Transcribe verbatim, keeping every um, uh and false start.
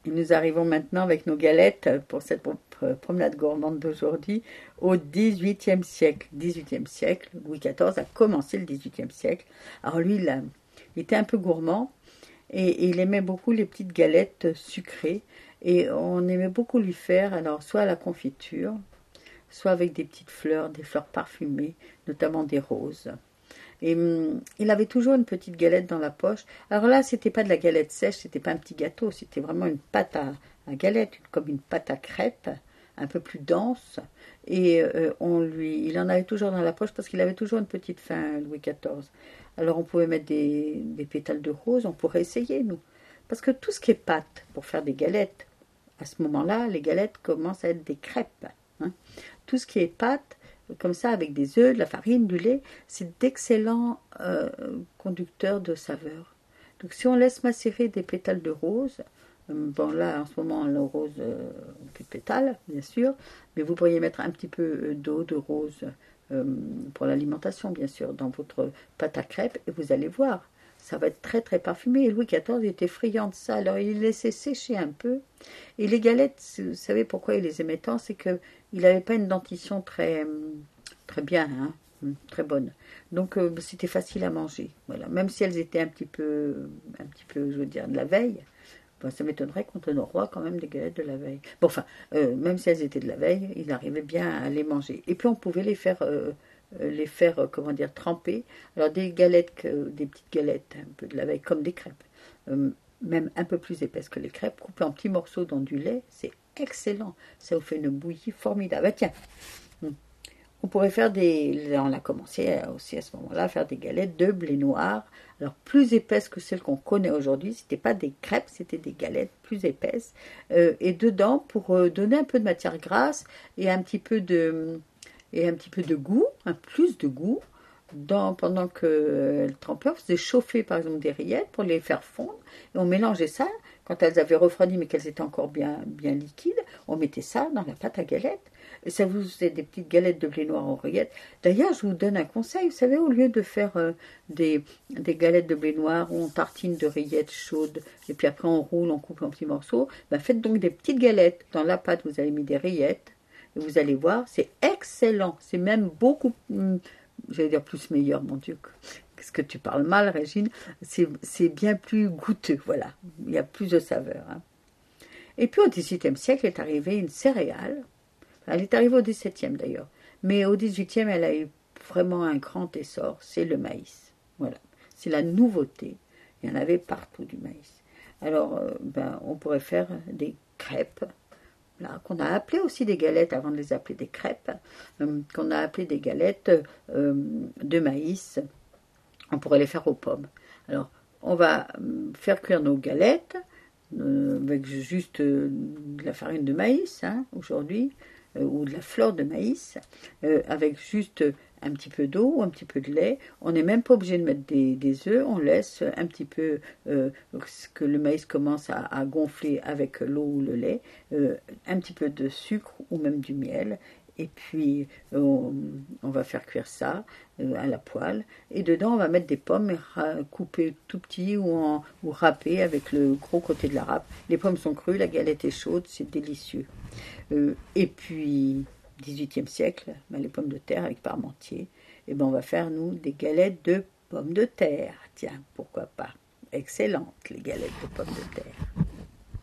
Et nous arrivons maintenant avec nos galettes pour cette promenade gourmande d'aujourd'hui au dix-huitième siècle. dix-huitième siècle, Louis quatorze a commencé le dix-huitième siècle. Alors lui, il, a, il était un peu gourmand et, et il aimait beaucoup les petites galettes sucrées. Et on aimait beaucoup lui faire, alors soit à la confiture, soit avec des petites fleurs, des fleurs parfumées, notamment des roses. Et hum, il avait toujours une petite galette dans la poche. Alors là, c'était pas de la galette sèche, c'était pas un petit gâteau, c'était vraiment une pâte à, à galette, comme une pâte à crêpes, un peu plus dense. Et euh, on lui, il en avait toujours dans la poche parce qu'il avait toujours une petite faim, Louis quatorze. Alors on pouvait mettre des, des pétales de rose, on pourrait essayer, nous. Parce que tout ce qui est pâte pour faire des galettes, à ce moment-là, les galettes commencent à être des crêpes. Hein. Tout ce qui est pâte, comme ça, avec des œufs, de la farine, du lait, c'est d'excellents euh, conducteurs de saveur. Donc si on laisse macérer des pétales de rose, euh, bon là en ce moment le rose, euh, plus de pétales bien sûr, mais vous pourriez mettre un petit peu d'eau de rose euh, pour l'alimentation bien sûr dans votre pâte à crêpes et vous allez voir, ça va être très très parfumé. Et Louis quatorze était friand de ça, alors il laissait sécher un peu. Et les galettes, vous savez pourquoi il les aimait tant, c'est que il n'avait pas une dentition très, très bien, hein, très bonne. Donc euh, c'était facile à manger. Voilà. Même si elles étaient un petit peu, un petit peu, je veux dire, de la veille, bon, ça m'étonnerait qu'on donne au roi quand même des galettes de la veille. Bon, enfin, euh, même si elles étaient de la veille, il arrivait bien à les manger. Et puis on pouvait les faire, euh, les faire, euh, comment dire, tremper. Alors des galettes, euh, des petites galettes, un peu de la veille, comme des crêpes. Euh, même un peu plus épaisse que les crêpes, coupées en petits morceaux dans du lait, c'est excellent. Ça vous fait une bouillie formidable. Ah, tiens, on pourrait faire des... On a commencé aussi à ce moment-là à faire des galettes de blé noir, alors plus épaisses que celles qu'on connaît aujourd'hui. C'était pas des crêpes, c'était des galettes plus épaisses. Euh, et dedans, pour donner un peu de matière grasse et un petit peu de, et un petit peu de goût, un plus de goût, Dans, pendant que le trempeur faisait chauffer par exemple des rillettes pour les faire fondre et on mélangeait ça quand elles avaient refroidi mais qu'elles étaient encore bien, bien liquides, on mettait ça dans la pâte à galettes et ça vous faisait des petites galettes de blé noir en rillettes. D'ailleurs je vous donne un conseil, vous savez, au lieu de faire euh, des, des galettes de blé noir où on tartine de rillettes chaudes et puis après on roule, on coupe en petits morceaux, ben faites donc des petites galettes. Dans la pâte vous avez mis des rillettes et vous allez voir, c'est excellent, c'est même beaucoup hum, j'allais dire plus meilleur, mon Dieu, qu'est-ce que tu parles mal, Régine, c'est bien plus goûteux, voilà, il y a plus de saveur. Hein. Et puis au dix-huitième siècle est arrivée une céréale, elle est arrivée au dix-septième d'ailleurs, mais au dix-huitième elle a eu vraiment un grand essor, c'est le maïs, voilà, c'est la nouveauté, il y en avait partout du maïs. Alors, euh, ben, on pourrait faire des crêpes, Là, qu'on a appelé aussi des galettes avant de les appeler des crêpes, euh, qu'on a appelé des galettes euh, de maïs. On pourrait les faire aux pommes. Alors, on va faire cuire nos galettes euh, avec juste euh, de la farine de maïs, hein, aujourd'hui, euh, ou de la fleur de maïs, euh, avec juste un petit peu d'eau ou un petit peu de lait. On n'est même pas obligé de mettre des, des œufs, on laisse un petit peu euh, que le maïs commence à, à gonfler avec l'eau ou le lait, euh, un petit peu de sucre ou même du miel. Et puis on, on va faire cuire ça euh, à la poêle. Et dedans on va mettre des pommes coupées tout petits ou, en, ou râpées avec le gros côté de la râpe. Les pommes sont crues, la galette est chaude, c'est délicieux. Euh, et puis dix-huitième siècle, ben, les pommes de terre avec parmentier. Et ben on va faire nous des galettes de pommes de terre. Tiens, pourquoi pas. Excellentes les galettes de pommes de terre.